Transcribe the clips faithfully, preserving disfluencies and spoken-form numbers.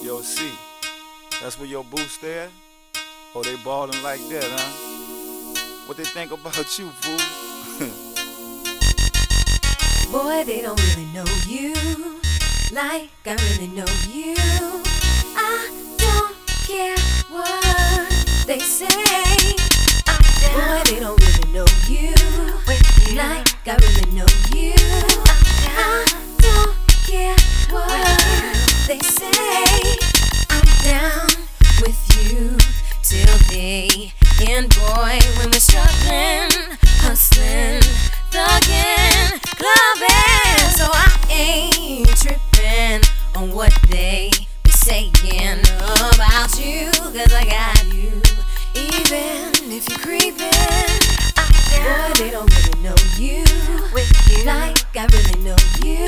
Yo, C, that's where your boo stay at? Oh, they ballin' like that, huh? What they think about you, fool? Boy, they don't really know you like I really know you. I don't care what they say. Boy, they don't really know you like I really know you. I don't care what they say. I'm down with you till the end, boy. When we're struggling, hustling, thugging, clubbing, so I ain't tripping on what they be saying about you, 'cause I got you. Even if you're creeping, boy, they don't really know you like I really know you.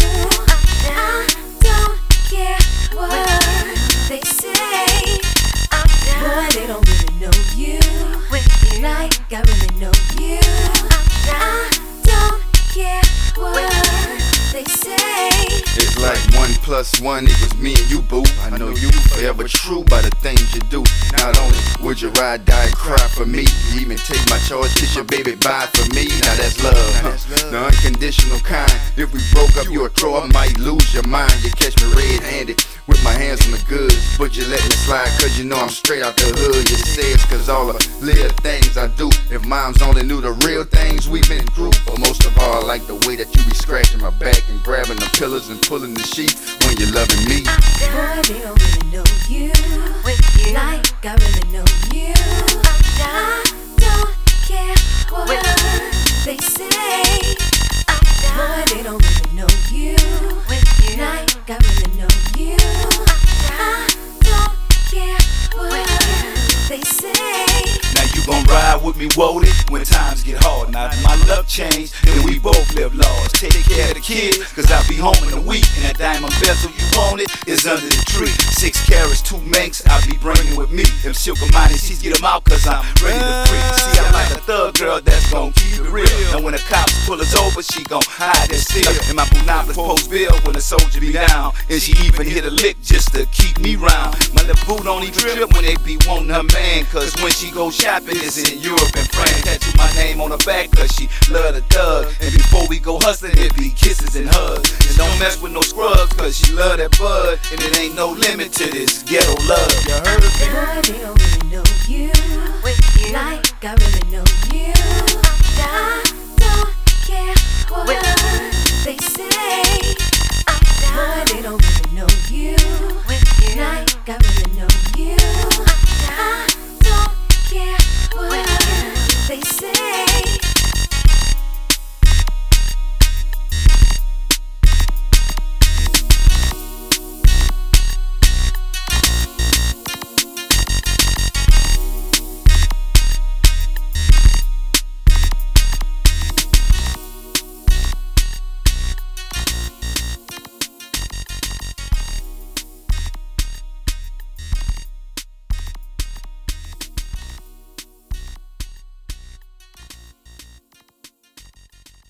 I don't care what they say. Boy, they don't really know you like I really know you. I don't care what they say. It's like one plus one equals me and you, boo. I know you forever true by the things you do. Not only would you ride, die, cry for me, you even take my choice, kiss your baby bye for me. Now that's love, huh? The unconditional kind. If we broke up, you're a throw, I might lose your mind. You catch me red-handed with my hands on the goods, but you let me slide 'cause you know I'm straight out the hood. You say it's 'cause all the little things I do. If moms only knew the real things we've been through. But most of all, I like the way that you be scratching my back and grabbing the pillows and pulling the sheets when you're loving me. Boy, they don't really know you like I really know you. I don't care what they say. Boy, they don't really know you like I really know you. I don't care what they say. Now you gon' ride with me, Woody, when times get hard. Now if my luck change, then we both live lost. Take care of the kids, 'cause I'll be home in a week. And that diamond bezel you wanted is under the tree. Six carats, two minks, I'll be bringing with me. Them silk money, she's get them out 'cause I'm ready to free. See, I'm like a thug girl that's gon' keep it real. And when the cops pull us over, she gon' hide and steal. And my Boonapolis post bill when the soldier be down. And she even hit a lick just to keep me round. My little boo don't even trip when they be wanting her man. 'Cause when she go shopping, it's in Europe and France. Tattoo my name on her back 'cause she love the thug. And before we go hustling, it be kisses and hugs. And don't mess with no scrubs 'cause she love that bud. And it ain't no limit to this ghetto love. You heard me? Boy, they don't really know you like I really know you. I don't care what they say. Boy, they don't really know you